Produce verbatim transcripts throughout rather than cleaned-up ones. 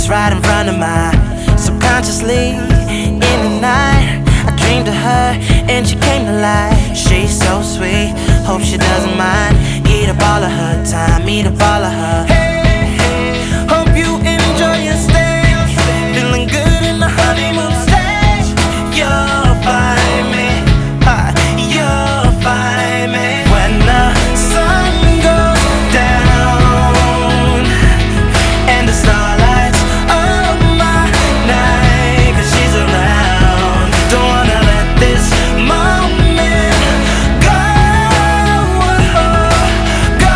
was right in front of my subconsciously. In the night, I dreamed of her and she came to life. She's so sweet, hope she doesn't mind. Eat up all of her time, eat up all of her. Hey, hey, hope you enjoy your stay. Feeling good in the honeymoon stage. You'll find me, ha, you'll find me when the sun goes down and the starlight's up my night. Cause she's around. Don't wanna let this moment go, go.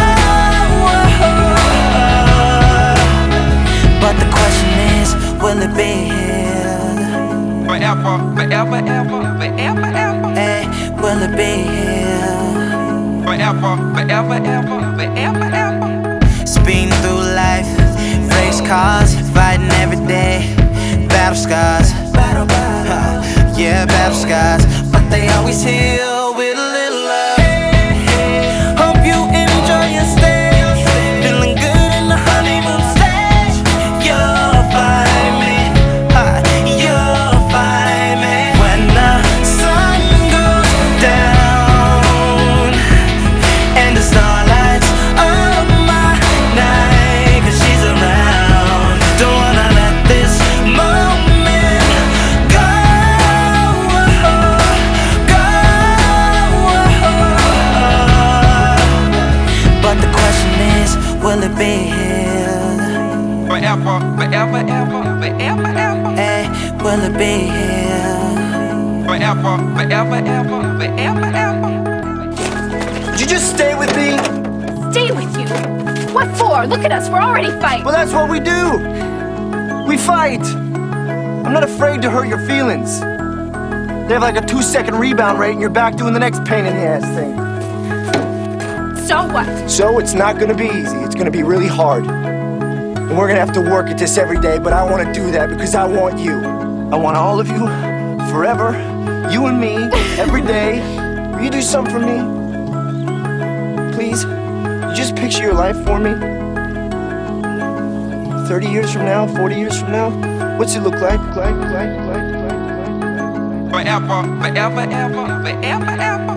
But the question is, will it be healed? Forever, forever, ever, forever, ever. Hey, will it be healed? Forever, forever, ever, forever, ever. Speeding through life, race cars, fighting every day. Battle scars, battle, battle. Yeah, battle scars, but they always heal with a little love. Hey, hey, hope you enjoy your stay. Feeling good in the honeymoon stage. You'll find me, ha, you'll find me when the sun goes down and the starlight's up my night. Cause she's around. Don't wanna let this moment go, go. But the question is, will it be healed? Forever, forever, ever, forever, ever. Hey, will it be healed? Forever, forever, ever, forever, ever. Would you just stay with me? Stay with you. What for? Look at us, we're already fighting. Well, that's what we do. We fight. I'm not afraid to hurt your feelings. They have like a two second rebound rate and you're back doing the next pain in the ass thing. So what? So it's not gonna be easy. It's gonna be really hard. And we're gonna have to work at this every day, but I wanna do that because I want you. I want all of you, forever. You and me, every day. Will you do something for me? Please? You just picture your life for me. thirty years from now, forty years from now, what's it look like? Like, like, like, like, like, like. Forever, forever, ever, forever, ever.